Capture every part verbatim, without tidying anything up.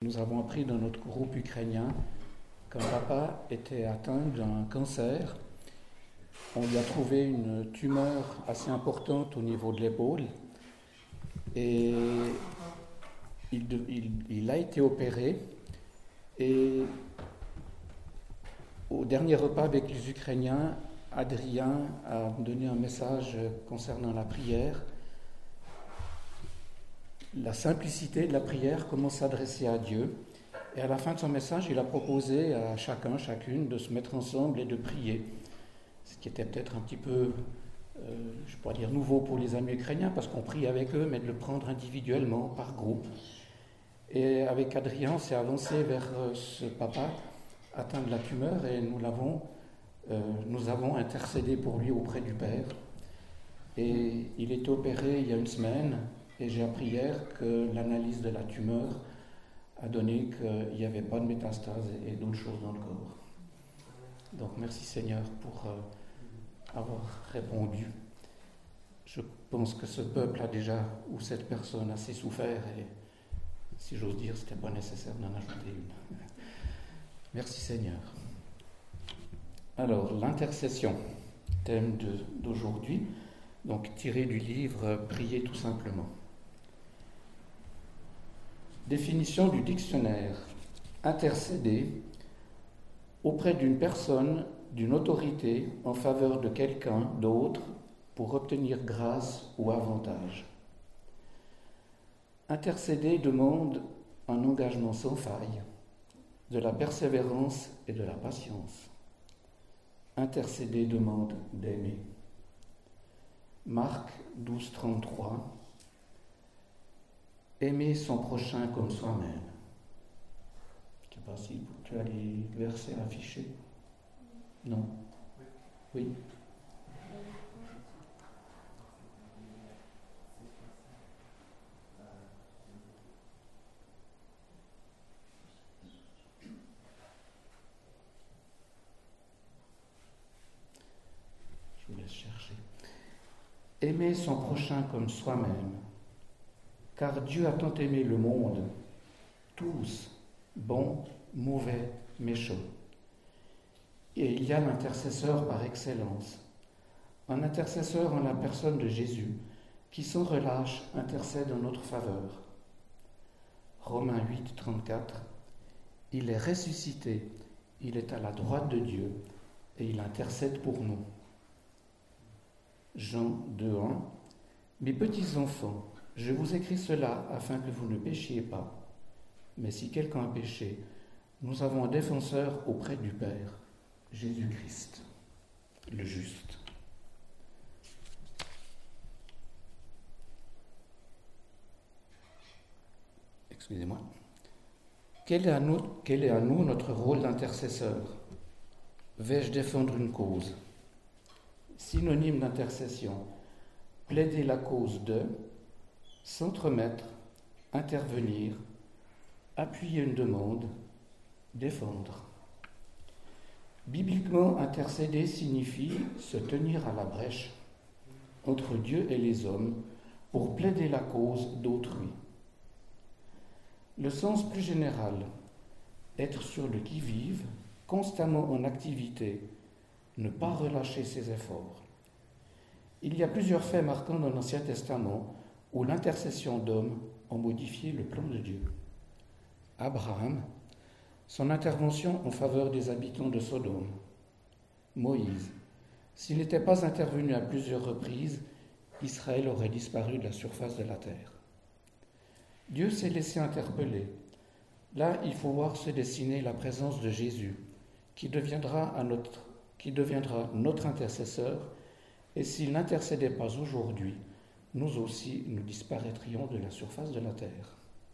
nous avons appris dans notre groupe ukrainien qu'un papa était atteint d'un cancer. On lui a trouvé une tumeur assez importante au niveau de l'épaule et il, il, il a été opéré. Et au dernier repas avec les Ukrainiens, Adrien a donné un message concernant la prière. La simplicité de la prière, comment s'adresser à Dieu. Et à la fin de son message, il a proposé à chacun, chacune de se mettre ensemble et de prier. Ce qui était peut-être un petit peu, euh, je pourrais dire, nouveau pour les amis ukrainiens, parce qu'on prie avec eux, mais de le prendre individuellement, par groupe. Et avec Adrien, on s'est avancé vers ce papa atteint de la tumeur et nous l'avons, euh, nous avons intercédé pour lui auprès du Père. Et il est opéré il y a une semaine. Et j'ai appris hier que l'analyse de la tumeur a donné qu'il n'y avait pas de métastase et d'autres choses dans le corps. Donc merci Seigneur pour euh, avoir répondu. Je pense que ce peuple a déjà, ou cette personne, assez souffert et si j'ose dire, ce n'était pas nécessaire d'en ajouter une. Merci Seigneur. Alors, l'intercession, thème de, d'aujourd'hui, donc tiré du livre « Prier tout simplement ». Définition du dictionnaire. Intercéder auprès d'une personne, d'une autorité en faveur de quelqu'un d'autre pour obtenir grâce ou avantage. Intercéder demande un engagement sans faille, de la persévérance et de la patience. Intercéder demande d'aimer. Marc douze, trente-trois. Aimer son prochain comme soi-même. Je ne sais pas si tu as les versets affichés. Non. Oui. Je vous laisse chercher. Aimer son prochain comme soi-même. Car Dieu a tant aimé le monde, tous, bons, mauvais, méchants. Et il y a l'intercesseur par excellence, un intercesseur en la personne de Jésus, qui sans relâche intercède en notre faveur. Romains huit, trente-quatre. Il est ressuscité, il est à la droite de Dieu, et il intercède pour nous. Jean deux, un. Mes petits enfants, je vous écris cela afin que vous ne péchiez pas. Mais si quelqu'un a péché, nous avons un défenseur auprès du Père, Jésus-Christ, le juste. Excusez-moi. Quel est à nous, quel est à nous notre rôle d'intercesseur? Vais-je défendre une cause? Synonyme d'intercession, plaider la cause de, s'entremettre, intervenir, appuyer une demande, défendre. Bibliquement, intercéder signifie se tenir à la brèche entre Dieu et les hommes pour plaider la cause d'autrui. Le sens plus général, être sur le qui-vive, constamment en activité, ne pas relâcher ses efforts. Il y a plusieurs faits marquants dans l'Ancien Testament où l'intercession d'hommes a modifié le plan de Dieu. Abraham, son intervention en faveur des habitants de Sodome. Moïse, s'il n'était pas intervenu à plusieurs reprises, Israël aurait disparu de la surface de la terre. Dieu s'est laissé interpeller. Là, il faut voir se dessiner la présence de Jésus, qui deviendra, à notre, qui deviendra notre intercesseur, et s'il n'intercédait pas aujourd'hui, nous aussi, nous disparaîtrions de la surface de la terre.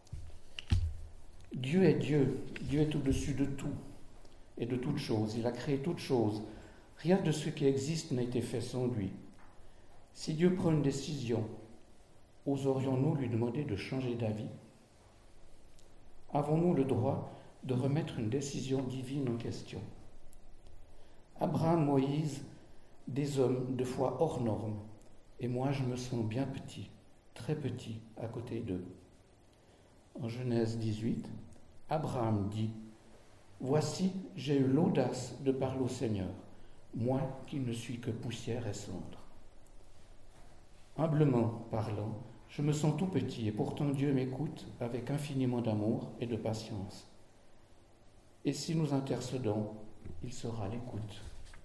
Dieu est Dieu, Dieu est au-dessus de tout et de toutes choses. Il a créé toutes choses. Rien de ce qui existe n'a été fait sans lui. Si Dieu prend une décision, oserions-nous lui demander de changer d'avis? Avons-nous le droit de remettre une décision divine en question? Abraham, Moïse, des hommes de foi hors normes, et moi je me sens bien petit, très petit, à côté d'eux. En Genèse dix-huit, Abraham dit, « Voici, j'ai eu l'audace de parler au Seigneur, moi qui ne suis que poussière et cendre. » Humblement parlant, je me sens tout petit et pourtant Dieu m'écoute avec infiniment d'amour et de patience. Et si nous intercédons, il sera à l'écoute.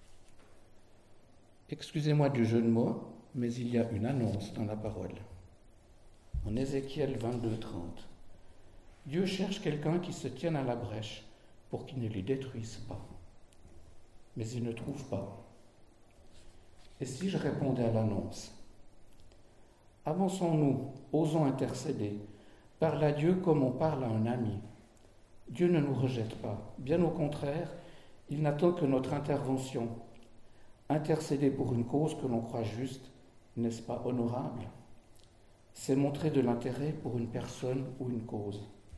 Excusez-moi du jeu de mots, mais il y a une annonce dans la parole. En Ézéchiel vingt-deux, trente, Dieu cherche quelqu'un qui se tienne à la brèche pour qu'il ne les détruise pas. Mais il ne trouve pas. Et si je répondais à l'annonce? Avançons-nous, osons intercéder, parle à Dieu comme on parle à un ami. Dieu ne nous rejette pas, bien au contraire, il n'attend que notre intervention. Intercéder pour une cause que l'on croit juste, n'est-ce pas honorable? C'est montrer de l'intérêt pour une personne ou une cause.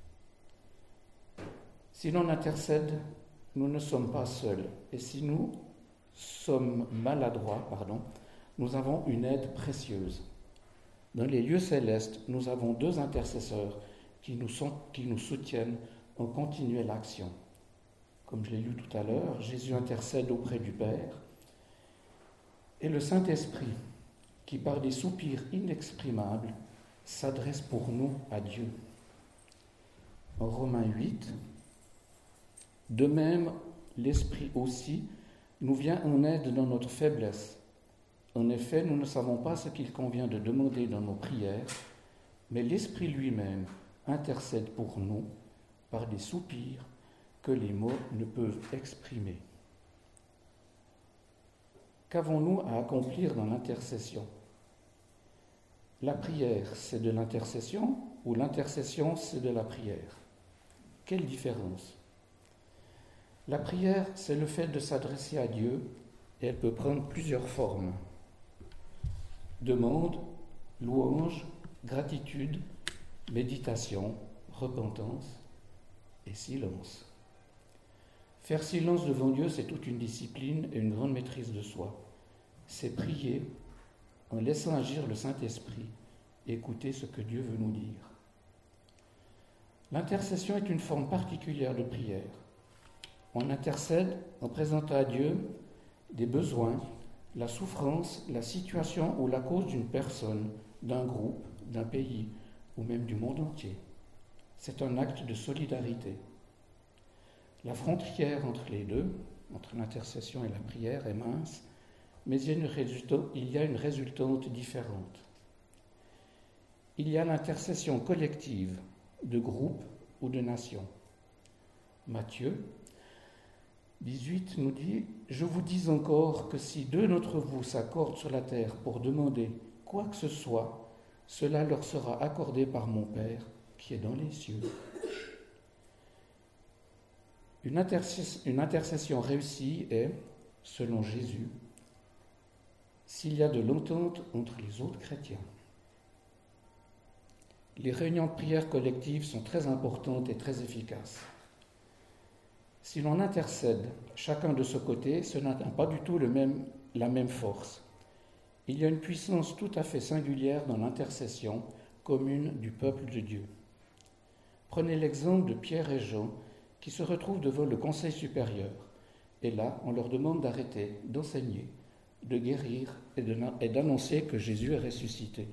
Si l'on intercède, nous ne sommes pas seuls. Et si nous sommes maladroits, pardon, nous avons une aide précieuse. Dans les lieux célestes, nous avons deux intercesseurs qui nous, sont, qui nous soutiennent en continuelle action. Comme je l'ai lu tout à l'heure, Jésus intercède auprès du Père et le Saint-Esprit, qui par des soupirs inexprimables s'adresse pour nous à Dieu. En Romains huit, de même, l'Esprit aussi nous vient en aide dans notre faiblesse. En effet, nous ne savons pas ce qu'il convient de demander dans nos prières, mais l'Esprit lui-même intercède pour nous par des soupirs que les mots ne peuvent exprimer. Qu'avons-nous à accomplir dans l'intercession? La prière, c'est de l'intercession ou l'intercession, c'est de la prière? Quelle différence? La prière, c'est le fait de s'adresser à Dieu et elle peut prendre plusieurs formes. Demande, louange, gratitude, méditation, repentance et silence. Faire silence devant Dieu, c'est toute une discipline et une grande maîtrise de soi. C'est prier en laissant agir le Saint-Esprit et écouter ce que Dieu veut nous dire. L'intercession est une forme particulière de prière. On intercède en présentant à Dieu des besoins, la souffrance, la situation ou la cause d'une personne, d'un groupe, d'un pays ou même du monde entier. C'est un acte de solidarité. La frontière entre les deux, entre l'intercession et la prière, est mince, mais il y a une résultante, il y a une résultante différente. Il y a l'intercession collective de groupe ou de nation. Matthieu dix-huit nous dit « Je vous dis encore que si deux d'entre vous s'accordent sur la terre pour demander quoi que ce soit, cela leur sera accordé par mon Père qui est dans les cieux. » Une, intercession, une intercession réussie est, selon Jésus, s'il y a de l'entente entre les autres chrétiens. Les réunions de prière collective sont très importantes et très efficaces. Si l'on intercède chacun de ce côté, ce n'a pas du tout le même, la même force. Il y a une puissance tout à fait singulière dans l'intercession commune du peuple de Dieu. Prenez l'exemple de Pierre et Jean qui se retrouvent devant le Conseil supérieur. Et là, on leur demande d'arrêter, d'enseigner, de guérir et, de, et d'annoncer que Jésus est ressuscité.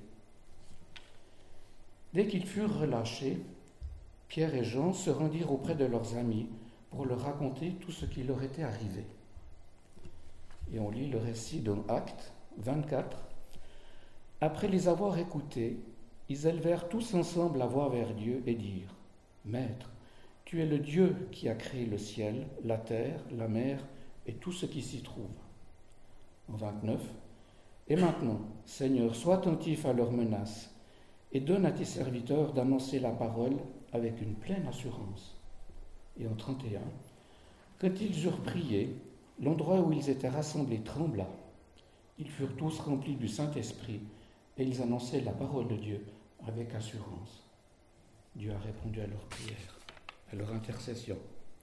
Dès qu'ils furent relâchés, Pierre et Jean se rendirent auprès de leurs amis pour leur raconter tout ce qui leur était arrivé. Et on lit le récit dans Actes vingt-quatre. Après les avoir écoutés, ils élevèrent tous ensemble la voix vers Dieu et dirent « Maître, tu es le Dieu qui a créé le ciel, la terre, la mer et tout ce qui s'y trouve. » En vingt-neuf. Et maintenant, Seigneur, sois attentif à leurs menaces et donne à tes serviteurs d'annoncer la parole avec une pleine assurance. Et en trente et un, quand ils eurent prié, l'endroit où ils étaient rassemblés trembla. Ils furent tous remplis du Saint-Esprit et ils annonçaient la parole de Dieu avec assurance. Dieu a répondu à leur prière, à leur intercession.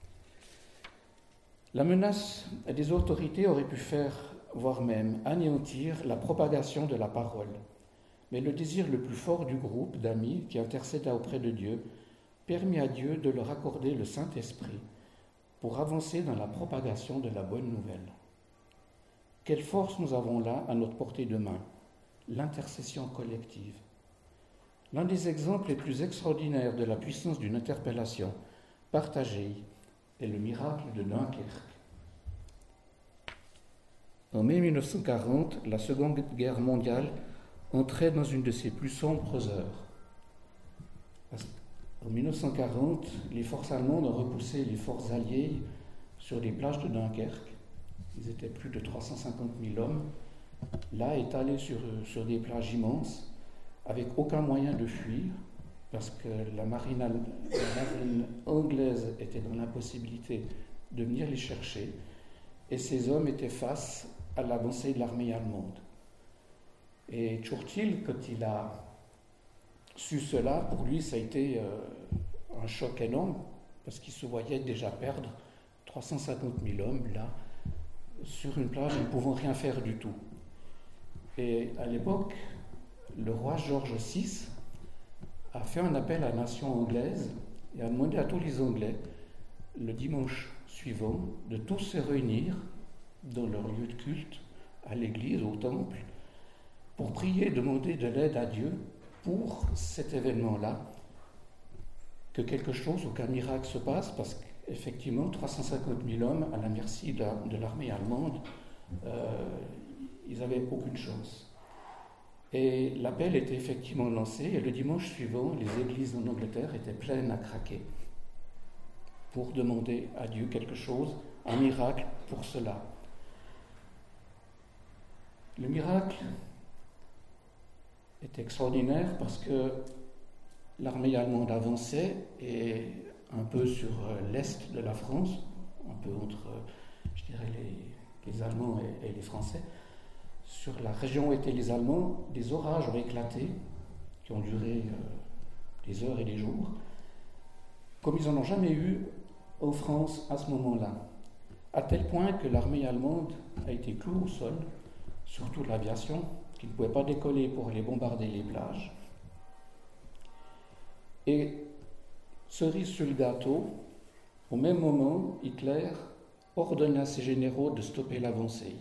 La menace des autorités aurait pu faire, voire même anéantir, la propagation de la parole. Mais le désir le plus fort du groupe d'amis qui intercéda auprès de Dieu permis à Dieu de leur accorder le Saint-Esprit pour avancer dans la propagation de la bonne nouvelle. Quelle force nous avons là à notre portée de main, l'intercession collective. L'un des exemples les plus extraordinaires de la puissance d'une interpellation partagée est le miracle de Dunkerque. En mai mille neuf cent quarante, la Seconde Guerre mondiale entrait dans une de ses plus sombres heures. En mille neuf cent quarante, les forces allemandes ont repoussé les forces alliées sur les plages de Dunkerque. Ils étaient plus de trois cent cinquante mille hommes, là étalés sur, sur des plages immenses, avec aucun moyen de fuir, parce que la marine, la marine anglaise était dans l'impossibilité de venir les chercher, et ces hommes étaient face à l'avancée de l'armée allemande. Et Churchill, quand il a su cela, pour lui, ça a été euh, un choc énorme, parce qu'il se voyait déjà perdre trois cent cinquante mille hommes, là, sur une plage, ne pouvant rien faire du tout. Et à l'époque, le roi George six a fait un appel à la nation anglaise et a demandé à tous les Anglais, le dimanche suivant, de tous se réunir dans leur lieu de culte, à l'église, au temple, pour prier et demander de l'aide à Dieu pour cet événement-là, que quelque chose ou qu'un miracle se passe, parce qu'effectivement, trois cent cinquante mille hommes à la merci de, de l'armée allemande, euh, ils n'avaient aucune chance. Et l'appel était effectivement lancé, et le dimanche suivant, les églises en Angleterre étaient pleines à craquer pour demander à Dieu quelque chose, un miracle pour cela. Le miracle est extraordinaire parce que l'armée allemande avançait et un peu sur l'est de la France, un peu entre, je dirais, les, les Allemands et, et les Français. Sur la région où étaient les Allemands, des orages ont éclaté, qui ont duré euh, des heures et des jours, comme ils n'en ont jamais eu en France à ce moment-là, à tel point que l'armée allemande a été clouée au sol, surtout l'aviation, qui ne pouvait pas décoller pour aller bombarder les plages. Et cerise sur le gâteau, au même moment, Hitler ordonne à ses généraux de stopper l'avancée.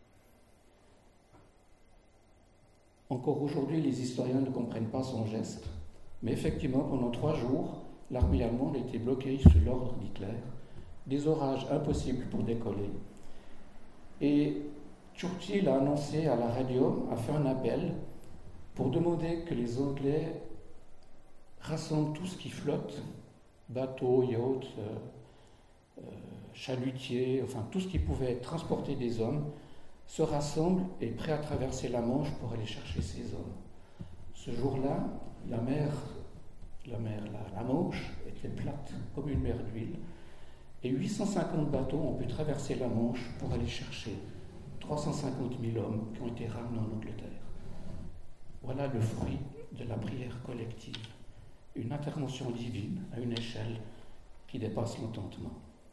Encore aujourd'hui, les historiens ne comprennent pas son geste, mais effectivement, pendant trois jours, l'armée allemande a été bloquée sous l'ordre d'Hitler, des orages impossibles pour décoller. Et Churchill a annoncé à la radio, a fait un appel pour demander que les Anglais rassemblent tout ce qui flotte, bateaux, yachts, euh, euh, chalutiers, enfin tout ce qui pouvait transporter des hommes, se rassemble et est prêt à traverser la Manche pour aller chercher ces hommes. Ce jour-là, la mer, la, mer la, la Manche était plate comme une mer d'huile, et huit cent cinquante bateaux ont pu traverser la Manche pour aller chercher trois cent cinquante mille hommes qui ont été ramenés en Angleterre. Voilà le fruit de la prière collective, une intervention divine à une échelle qui dépasse l'entendement.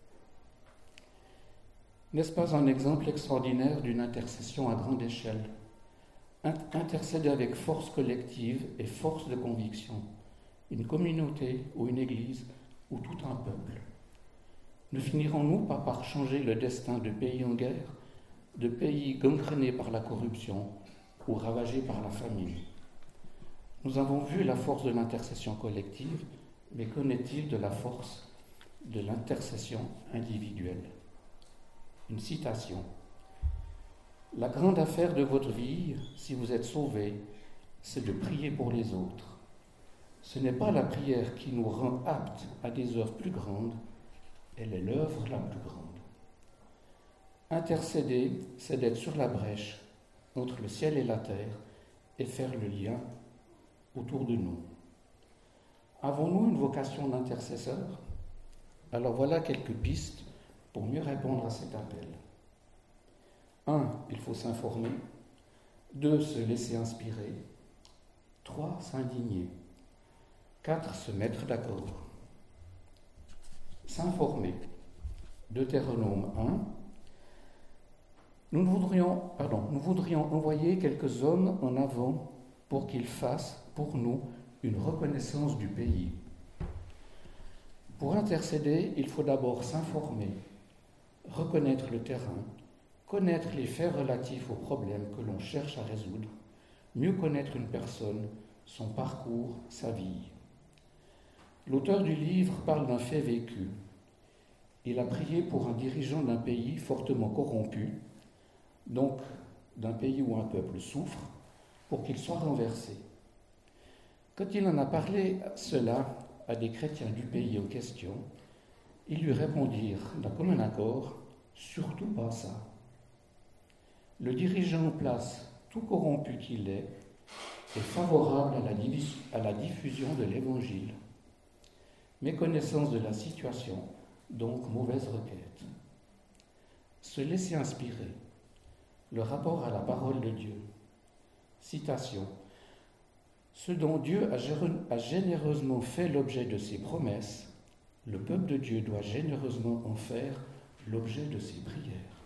N'est-ce pas un exemple extraordinaire d'une intercession à grande échelle? Intercéder avec force collective et force de conviction, une communauté ou une église ou tout un peuple. Ne finirons-nous pas par changer le destin de pays en guerre, de pays gangrénés par la corruption ou ravagés par la famine? Nous avons vu la force de l'intercession collective, mais qu'en est-il de la force de l'intercession individuelle? Une citation. « La grande affaire de votre vie, si vous êtes sauvés, c'est de prier pour les autres. Ce n'est pas la prière qui nous rend aptes à des œuvres plus grandes, elle est l'œuvre la plus grande. Intercéder, c'est d'être sur la brèche entre le ciel et la terre et faire le lien autour de nous. Avons-nous une vocation d'intercesseur? Alors voilà quelques pistes pour mieux répondre à cet appel. un. Il faut s'informer. deux. Se laisser inspirer. trois. S'indigner. quatre. Se mettre d'accord. S'informer. Deutéronome un. Nous voudrions, pardon, nous voudrions envoyer quelques hommes en avant pour qu'ils fassent pour nous une reconnaissance du pays. Pour intercéder, il faut d'abord s'informer, reconnaître le terrain, connaître les faits relatifs aux problèmes que l'on cherche à résoudre, mieux connaître une personne, son parcours, sa vie. L'auteur du livre parle d'un fait vécu. Il a prié pour un dirigeant d'un pays fortement corrompu, donc d'un pays où un peuple souffre, pour qu'il soit renversé. Quand il en a parlé cela à des chrétiens du pays en question, ils lui répondirent d'un commun accord, « Surtout pas ça ». Le dirigeant en place, tout corrompu qu'il est, est favorable à la, divis- à la diffusion de l'Évangile. Méconnaissance de la situation, donc mauvaise requête. Se laisser inspirer. Le rapport à la parole de Dieu. Citation. Ce dont Dieu a généreusement fait l'objet de ses promesses, le peuple de Dieu doit généreusement en faire l'objet de ses prières.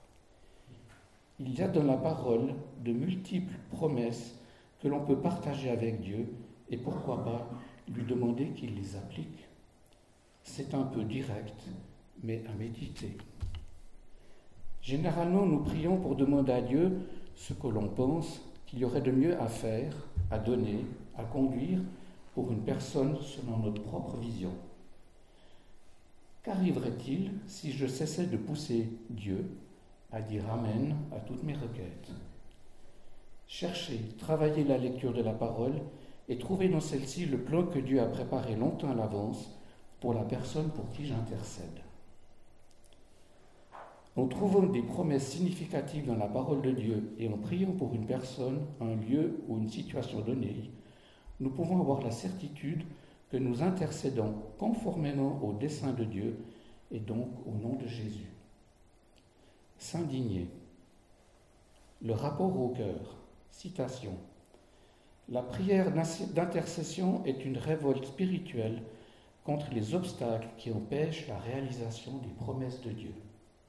Il y a dans la parole de multiples promesses que l'on peut partager avec Dieu et pourquoi pas lui demander qu'il les applique. C'est un peu direct, mais à méditer. Généralement, nous prions pour demander à Dieu ce que l'on pense qu'il y aurait de mieux à faire, à donner, à conduire pour une personne selon notre propre vision. Qu'arriverait-il si je cessais de pousser Dieu à dire Amen à toutes mes requêtes? Chercher, travailler la lecture de la parole et trouver dans celle-ci le plan que Dieu a préparé longtemps à l'avance pour la personne pour qui j'intercède. En trouvant des promesses significatives dans la parole de Dieu et en priant pour une personne, un lieu ou une situation donnée, nous pouvons avoir la certitude que nous intercédons conformément au dessein de Dieu et donc au nom de Jésus. S'indigner. Le rapport au cœur. Citation. La prière d'intercession est une révolte spirituelle contre les obstacles qui empêchent la réalisation des promesses de Dieu.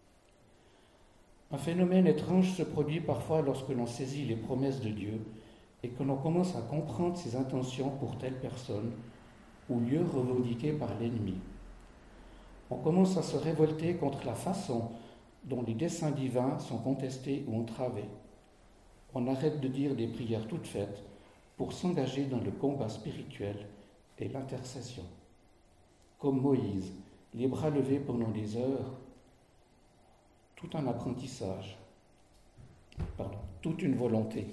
Un phénomène étrange se produit parfois lorsque l'on saisit les promesses de Dieu et que l'on commence à comprendre ses intentions pour telle personne ou lieu revendiqué par l'ennemi. On commence à se révolter contre la façon dont les desseins divins sont contestés ou entravés. On arrête de dire des prières toutes faites pour s'engager dans le combat spirituel et l'intercession. Comme Moïse, les bras levés pendant des heures, tout un apprentissage, pardon, toute une volonté.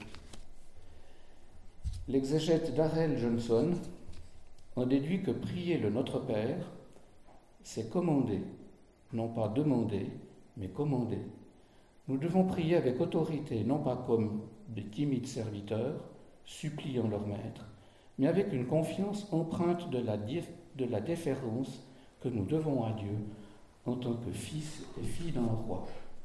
L'exégète Darrell Johnson en déduit que prier le Notre Père, c'est commander, non pas demander, mais commander. Nous devons prier avec autorité, non pas comme des timides serviteurs, suppliant leur maître, mais avec une confiance empreinte de la, de la déférence que nous devons à Dieu en tant que fils et fille d'un roi.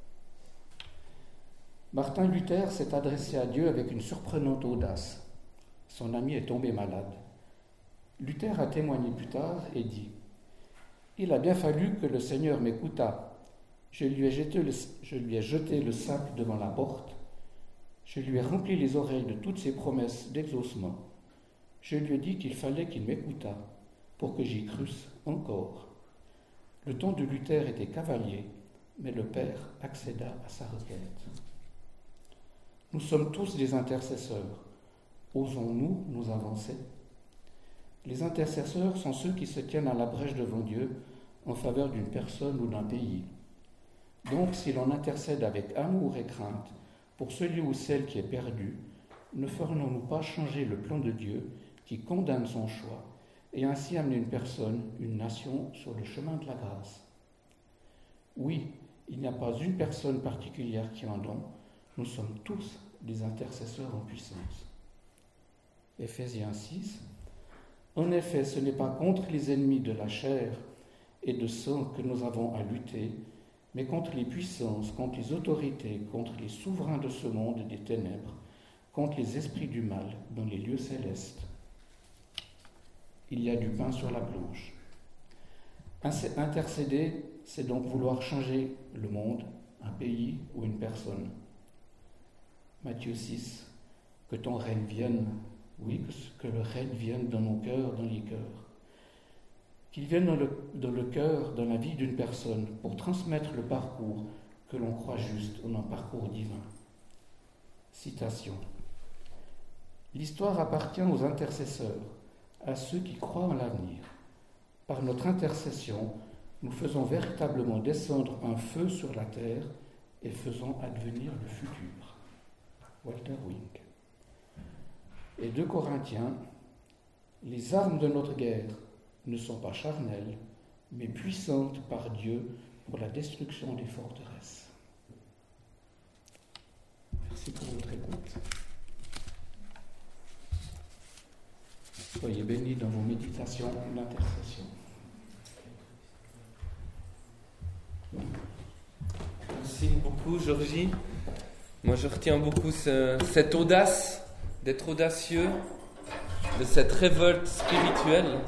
Martin Luther s'est adressé à Dieu avec une surprenante audace. Son ami est tombé malade. Luther a témoigné plus tard et dit « Il a bien fallu que le Seigneur m'écoutât. Je lui ai jeté le, je lui ai jeté le sac devant la porte. Je lui ai rempli les oreilles de toutes ses promesses d'exaucement. Je lui ai dit qu'il fallait qu'il m'écoutât pour que j'y crusse encore. » Le ton de Luther était cavalier, mais le Père accéda à sa requête. Nous sommes tous des intercesseurs. Osons-nous nous avancer? Les intercesseurs sont ceux qui se tiennent à la brèche devant Dieu en faveur d'une personne ou d'un pays. Donc, si l'on intercède avec amour et crainte pour celui ou celle qui est perdu, ne ferions-nous pas changer le plan de Dieu qui condamne son choix et ainsi amener une personne, une nation sur le chemin de la grâce? Oui, il n'y a pas une personne particulière qui en donne, nous sommes tous des intercesseurs en puissance. Éphésiens six. En effet, ce n'est pas contre les ennemis de la chair et de sang que nous avons à lutter, mais contre les puissances, contre les autorités, contre les souverains de ce monde des ténèbres, contre les esprits du mal dans les lieux célestes. Il y a du pain sur la planche. Intercéder, c'est donc vouloir changer le monde, un pays ou une personne. Matthieu six. Que ton règne vienne, oui, que le règne vienne dans nos cœurs, dans les cœurs. qu'il vienne dans le, dans le cœur, dans la vie d'une personne, pour transmettre le parcours que l'on croit juste ou un parcours divin. Citation. L'histoire appartient aux intercesseurs, à ceux qui croient en l'avenir. Par notre intercession, nous faisons véritablement descendre un feu sur la terre et faisons advenir le futur. Walter Wink. Et deux Corinthiens, les armes de notre guerre ne sont pas charnelles, mais puissantes par Dieu pour la destruction des forteresses. Merci pour votre écoute. Soyez bénis dans vos méditations d'intercession. Merci beaucoup, Georgie. Moi, je retiens beaucoup ce, cette audace, d'être audacieux, de cette révolte spirituelle.